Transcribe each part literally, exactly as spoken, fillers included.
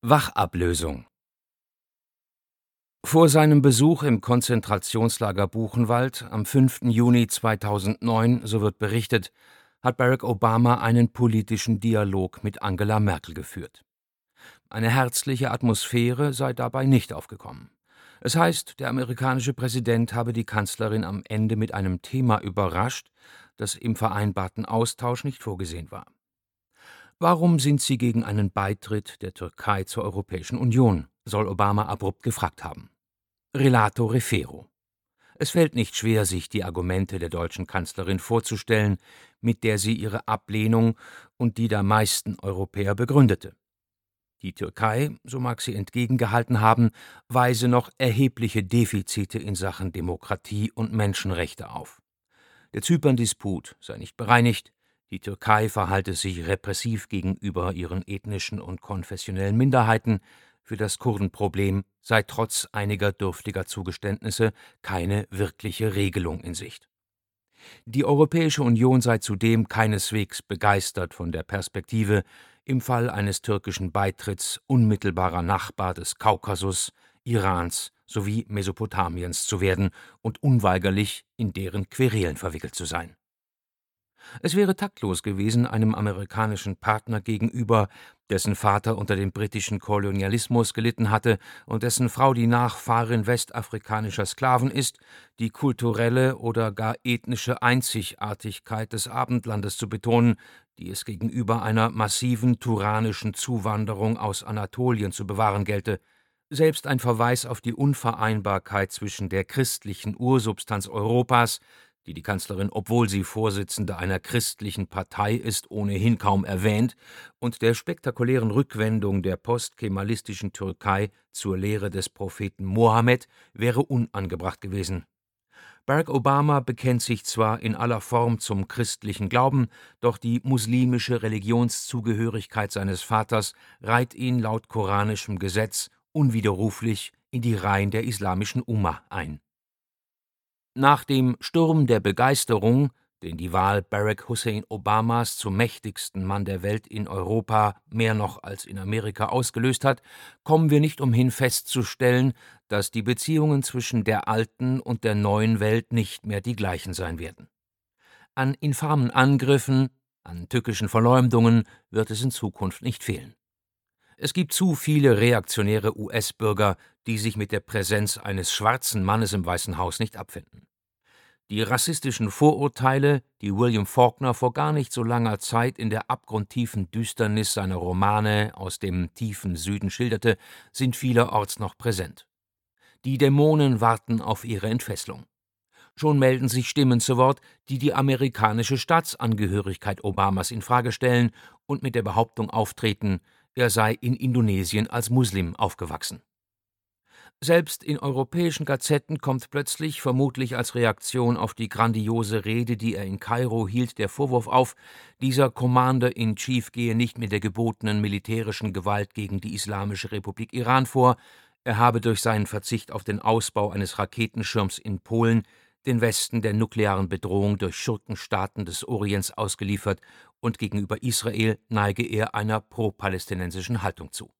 Wachablösung. Vor seinem Besuch im Konzentrationslager Buchenwald am fünften Juni zweitausendneun, so wird berichtet, hat Barack Obama einen politischen Dialog mit Angela Merkel geführt. Eine herzliche Atmosphäre sei dabei nicht aufgekommen. Es heißt, der amerikanische Präsident habe die Kanzlerin am Ende mit einem Thema überrascht, das im vereinbarten Austausch nicht vorgesehen war. Warum sind Sie gegen einen Beitritt der Türkei zur Europäischen Union? Soll Obama abrupt gefragt haben. Relato refero. Es fällt nicht schwer, sich die Argumente der deutschen Kanzlerin vorzustellen, mit der sie ihre Ablehnung und die der meisten Europäer begründete. Die Türkei, so mag sie entgegengehalten haben, weise noch erhebliche Defizite in Sachen Demokratie und Menschenrechte auf. Der Zypern-Disput sei nicht bereinigt, die Türkei verhalte sich repressiv gegenüber ihren ethnischen und konfessionellen Minderheiten, für das Kurdenproblem sei trotz einiger dürftiger Zugeständnisse keine wirkliche Regelung in Sicht. Die Europäische Union sei zudem keineswegs begeistert von der Perspektive, im Fall eines türkischen Beitritts unmittelbarer Nachbar des Kaukasus, Irans sowie Mesopotamiens zu werden und unweigerlich in deren Querelen verwickelt zu sein. Es wäre taktlos gewesen, einem amerikanischen Partner gegenüber, dessen Vater unter dem britischen Kolonialismus gelitten hatte und dessen Frau die Nachfahrin westafrikanischer Sklaven ist, die kulturelle oder gar ethnische Einzigartigkeit des Abendlandes zu betonen, die es gegenüber einer massiven turanischen Zuwanderung aus Anatolien zu bewahren gelte. Selbst ein Verweis auf die Unvereinbarkeit zwischen der christlichen Ursubstanz Europas, die die Kanzlerin, obwohl sie Vorsitzende einer christlichen Partei ist, ohnehin kaum erwähnt, und der spektakulären Rückwendung der postkemalistischen Türkei zur Lehre des Propheten Mohammed wäre unangebracht gewesen. Barack Obama bekennt sich zwar in aller Form zum christlichen Glauben, doch die muslimische Religionszugehörigkeit seines Vaters reiht ihn laut koranischem Gesetz unwiderruflich in die Reihen der islamischen Umma ein. Nach dem Sturm der Begeisterung, den die Wahl Barack Hussein Obamas zum mächtigsten Mann der Welt in Europa mehr noch als in Amerika ausgelöst hat, kommen wir nicht umhin festzustellen, dass die Beziehungen zwischen der alten und der neuen Welt nicht mehr die gleichen sein werden. An infamen Angriffen, an tückischen Verleumdungen wird es in Zukunft nicht fehlen. Es gibt zu viele reaktionäre U S-Bürger, die sich mit der Präsenz eines schwarzen Mannes im Weißen Haus nicht abfinden. Die rassistischen Vorurteile, die William Faulkner vor gar nicht so langer Zeit in der abgrundtiefen Düsternis seiner Romane aus dem tiefen Süden schilderte, sind vielerorts noch präsent. Die Dämonen warten auf ihre Entfesselung. Schon melden sich Stimmen zu Wort, die die amerikanische Staatsangehörigkeit Obamas infrage stellen und mit der Behauptung auftreten, er sei in Indonesien als Muslim aufgewachsen. Selbst in europäischen Gazetten kommt plötzlich, vermutlich als Reaktion auf die grandiose Rede, die er in Kairo hielt, der Vorwurf auf, dieser Commander-in-Chief gehe nicht mit der gebotenen militärischen Gewalt gegen die Islamische Republik Iran vor, er habe durch seinen Verzicht auf den Ausbau eines Raketenschirms in Polen den Westen der nuklearen Bedrohung durch Schurkenstaaten des Orients ausgeliefert und gegenüber Israel neige er einer pro-palästinensischen Haltung zu.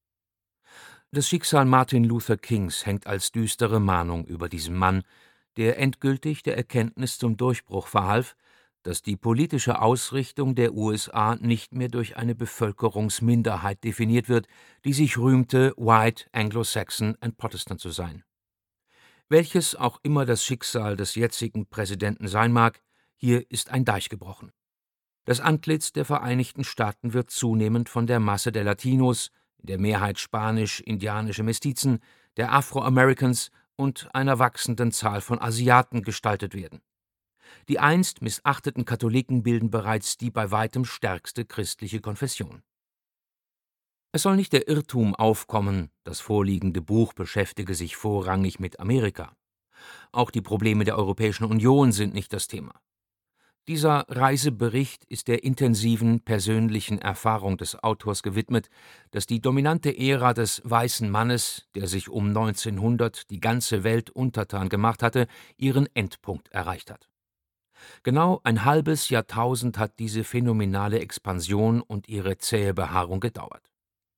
Das Schicksal Martin Luther Kings hängt als düstere Mahnung über diesem Mann, der endgültig der Erkenntnis zum Durchbruch verhalf, dass die politische Ausrichtung der U S A nicht mehr durch eine Bevölkerungsminderheit definiert wird, die sich rühmte, White, Anglo-Saxon and Protestant zu sein. Welches auch immer das Schicksal des jetzigen Präsidenten sein mag, hier ist ein Deich gebrochen. Das Antlitz der Vereinigten Staaten wird zunehmend von der Masse der Latinos, in der Mehrheit spanisch-indianische Mestizen, der Afro-Americans und einer wachsenden Zahl von Asiaten gestaltet werden. Die einst missachteten Katholiken bilden bereits die bei weitem stärkste christliche Konfession. Es soll nicht der Irrtum aufkommen, das vorliegende Buch beschäftige sich vorrangig mit Amerika. Auch die Probleme der Europäischen Union sind nicht das Thema. Dieser Reisebericht ist der intensiven persönlichen Erfahrung des Autors gewidmet, dass die dominante Ära des weißen Mannes, der sich um neunzehnhundert die ganze Welt untertan gemacht hatte, ihren Endpunkt erreicht hat. Genau ein halbes Jahrtausend hat diese phänomenale Expansion und ihre zähe Behaarung gedauert.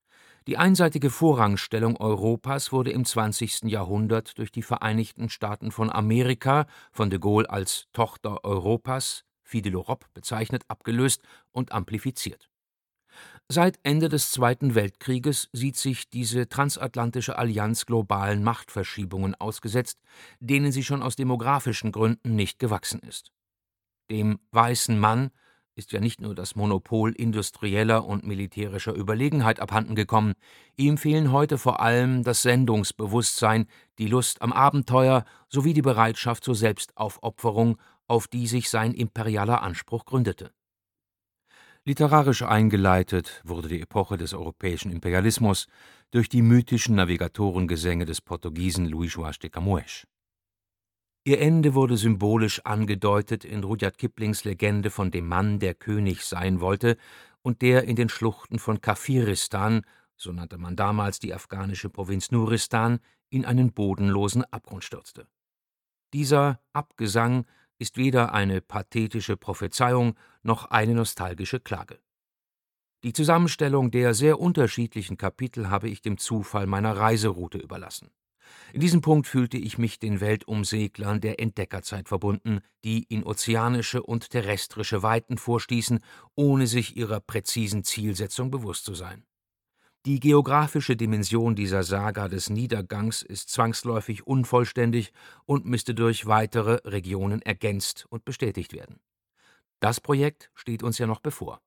Die einseitige Vorrangstellung Europas wurde im zwanzigsten Jahrhundert durch die Vereinigten Staaten von Amerika, von de Gaulle als Tochter Europas, Fille de l'Europe bezeichnet, abgelöst und amplifiziert. Seit Ende des Zweiten Weltkrieges sieht sich diese transatlantische Allianz globalen Machtverschiebungen ausgesetzt, denen sie schon aus demografischen Gründen nicht gewachsen ist. Dem weißen Mann ist ja nicht nur das Monopol industrieller und militärischer Überlegenheit abhanden gekommen, ihm fehlen heute vor allem das Sendungsbewusstsein, die Lust am Abenteuer sowie die Bereitschaft zur Selbstaufopferung, auf die sich sein imperialer Anspruch gründete. Literarisch eingeleitet wurde die Epoche des europäischen Imperialismus durch die mythischen Navigatorengesänge des Portugiesen Luís Joás de Camões. Ihr Ende wurde symbolisch angedeutet in Rudyard Kiplings Legende von dem Mann, der König sein wollte und der in den Schluchten von Kafiristan, so nannte man damals die afghanische Provinz Nuristan, in einen bodenlosen Abgrund stürzte. Dieser Abgesang ist weder eine pathetische Prophezeiung noch eine nostalgische Klage. Die Zusammenstellung der sehr unterschiedlichen Kapitel habe ich dem Zufall meiner Reiseroute überlassen. In diesem Punkt fühlte ich mich den Weltumseglern der Entdeckerzeit verbunden, die in ozeanische und terrestrische Weiten vorstießen, ohne sich ihrer präzisen Zielsetzung bewusst zu sein. Die geografische Dimension dieser Saga des Niedergangs ist zwangsläufig unvollständig und müsste durch weitere Regionen ergänzt und bestätigt werden. Das Projekt steht uns ja noch bevor.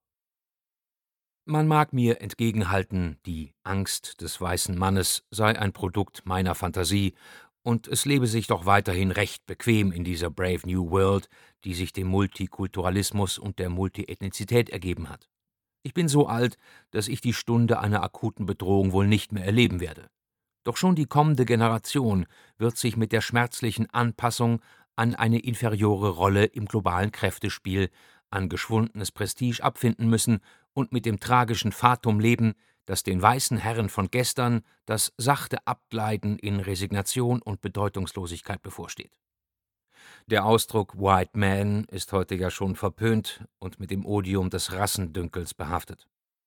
Man mag mir entgegenhalten, die Angst des weißen Mannes sei ein Produkt meiner Fantasie, und es lebe sich doch weiterhin recht bequem in dieser Brave New World, die sich dem Multikulturalismus und der Multiethnizität ergeben hat. Ich bin so alt, dass ich die Stunde einer akuten Bedrohung wohl nicht mehr erleben werde. Doch schon die kommende Generation wird sich mit der schmerzlichen Anpassung an eine inferiore Rolle im globalen Kräftespiel, an geschwundenes Prestige abfinden müssen und mit dem tragischen Fatum leben, das den weißen Herren von gestern das sachte Abgleiten in Resignation und Bedeutungslosigkeit bevorsteht. Der Ausdruck White Man ist heute ja schon verpönt und mit dem Odium des Rassendünkels behaftet.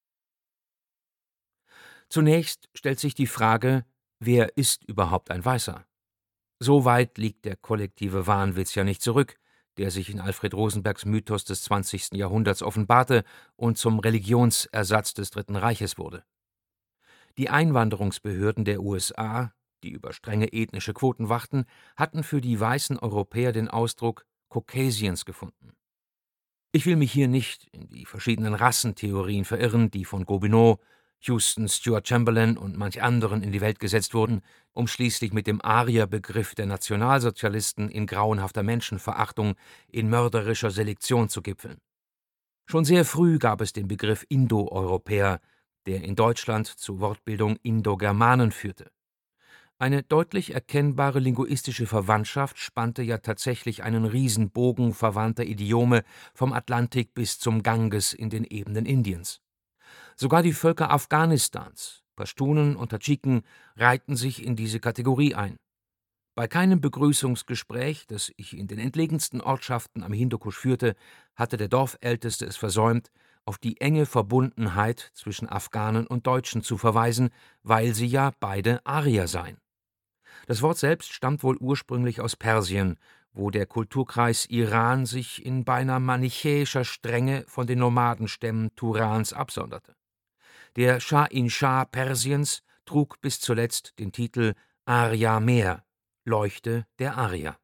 Zunächst stellt sich die Frage, wer ist überhaupt ein Weißer? So weit liegt der kollektive Wahnwitz ja nicht zurück, der sich in Alfred Rosenbergs Mythos des zwanzigsten Jahrhunderts offenbarte und zum Religionsersatz des Dritten Reiches wurde. Die Einwanderungsbehörden der U S A, die über strenge ethnische Quoten wachten, hatten für die weißen Europäer den Ausdruck Caucasians gefunden. Ich will mich hier nicht in die verschiedenen Rassentheorien verirren, die von Gobineau, Houston, Stuart Chamberlain und manch anderen in die Welt gesetzt wurden, um schließlich mit dem Arierbegriff der Nationalsozialisten in grauenhafter Menschenverachtung, in mörderischer Selektion zu gipfeln. Schon sehr früh gab es den Begriff Indo-Europäer, der in Deutschland zur Wortbildung Indogermanen führte. Eine deutlich erkennbare linguistische Verwandtschaft spannte ja tatsächlich einen Riesenbogen verwandter Idiome vom Atlantik bis zum Ganges in den Ebenen Indiens. Sogar die Völker Afghanistans, Pashtunen und Tadschiken, reihten sich in diese Kategorie ein. Bei keinem Begrüßungsgespräch, das ich in den entlegensten Ortschaften am Hindukusch führte, hatte der Dorfälteste es versäumt, auf die enge Verbundenheit zwischen Afghanen und Deutschen zu verweisen, weil sie ja beide Arier seien. Das Wort selbst stammt wohl ursprünglich aus Persien, wo der Kulturkreis Iran sich in beinahe manichäischer Strenge von den Nomadenstämmen Turans absonderte. Der Schah-in-Schah Persiens trug bis zuletzt den Titel Arya-Mer, Leuchte der Arier.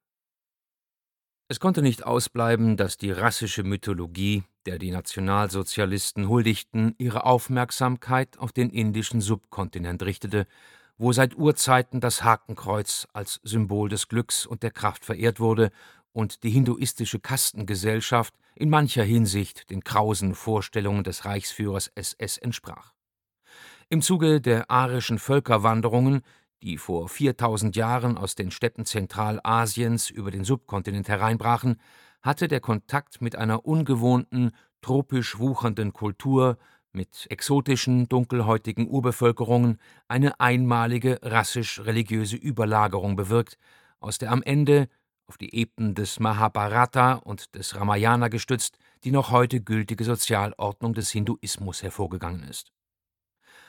Es konnte nicht ausbleiben, dass die rassische Mythologie, der die Nationalsozialisten huldigten, ihre Aufmerksamkeit auf den indischen Subkontinent richtete, wo seit Urzeiten das Hakenkreuz als Symbol des Glücks und der Kraft verehrt wurde und die hinduistische Kastengesellschaft in mancher Hinsicht den krausen Vorstellungen des Reichsführers S S entsprach. Im Zuge der arischen Völkerwanderungen, die vor viertausend Jahren aus den Steppen Zentralasiens über den Subkontinent hereinbrachen, hatte der Kontakt mit einer ungewohnten, tropisch wuchernden Kultur, mit exotischen, dunkelhäutigen Urbevölkerungen eine einmalige rassisch-religiöse Überlagerung bewirkt, aus der am Ende, auf die Epen des Mahabharata und des Ramayana gestützt, die noch heute gültige Sozialordnung des Hinduismus hervorgegangen ist.